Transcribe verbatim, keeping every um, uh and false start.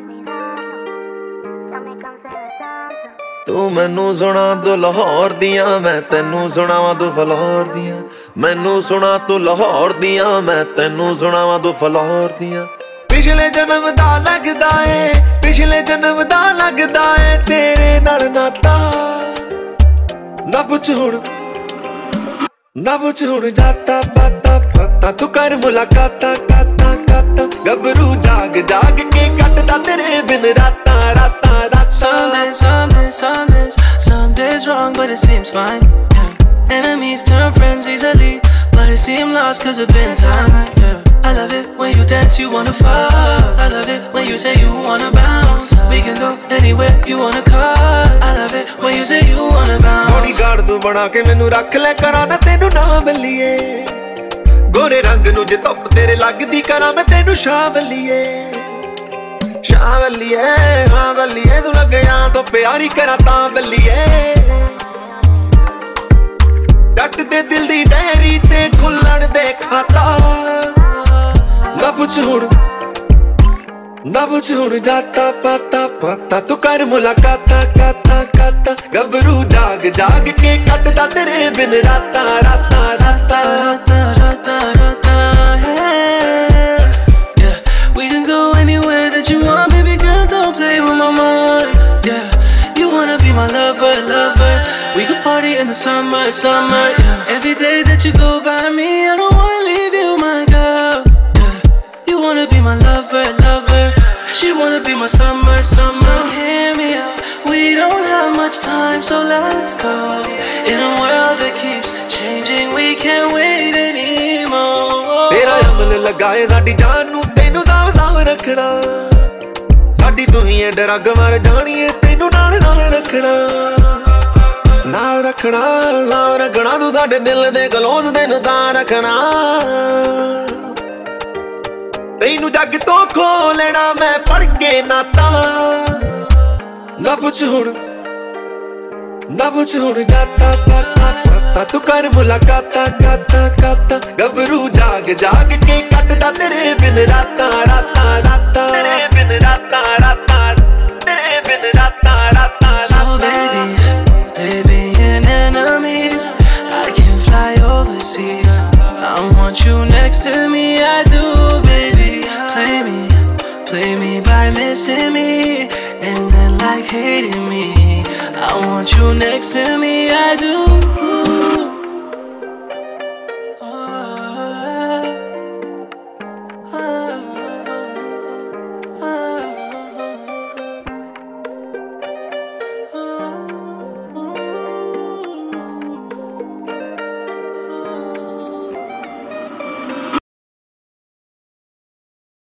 तू मैनू सुना तू लाहौर दियां, मैं तेनू सुनावां तू फलाहौर दियां। मैनू सुना तू लाहौर दियां, मैं तेनू सुनावां तू फलाहौर दियां। पिछले जन्म दा लगदा ए, पिछले जन्म दा लगदा ए तेरे नाल नाता। ना पुछ हुण ना पुछ हुण जाता पाता पाता, तू कर मुलाकाता काता काता। गबरू जाग जाग के कटदा तेरे बिन राता राता राता। Some days, some days, some days, some days wrong, but it seems fine. Yeah. Enemies turn friends easily, but it seems lost cause it's been time. Yeah. I love it when you dance, you wanna fuck. I love it when you say you wanna bounce. We can go anywhere you wanna cut. I love it when you say you wanna bounce. Bodyguard तू बना के मैनू रख ले, करा ना तेनू ना बल्लिए। गोरे रंग नू जे धुप तेरे लगदी, करा मैं तेनू शावलिए शावलिए हाँ बल्लिए। तू लग जा तो प्यारी करा ता बल्लिए। डट दे दिल दी डायरी ते खुल्लण दे खाता। ना पुछ हुण ना पुछ हुण जाता पाता पाता, तू कर मुलाकाता काता काता। गबरू जाग जाग के कटदा तेरे बिन राता राता राता राता राता राता। Yeah, we can go anywhere that you want, baby girl, don't play with my mind. Yeah, you wanna be my lover, lover. We could party in the summer, summer. Yeah, every day that you go by me, I don't wanna leave you, my girl. Yeah, you wanna be my lover, lover. She wanna be my summer, summer. So hear me out, we don't have much time, so let's go. In a world that keeps changing, we can't wait anymore. तेरा अमल लगाए साडी जान नू, तेनू साव साव रखना। साडी तू ही डरग मार जानी है, तेनू नाल नाल रखना नाल रखना साव रखना। तू साडे दिल दे क्लोज तेनू तां रखना। तेनू जग तो खो लेना मैं पढ़ के नाता। ना पुछ हुण ना पुछ हुण जाता पाता पाता, तू कर मुलाकाता काता काता। गबरू जाग जाग के कटदा तेरे बिन राता राता राता तेरे बिन राता राता तेरे बिन राता राता। So baby, baby and enemies, I can fly overseas. I want you next to me, I do, baby. Play me, play me by missing me, and then like hating me. I want you next to me, I do.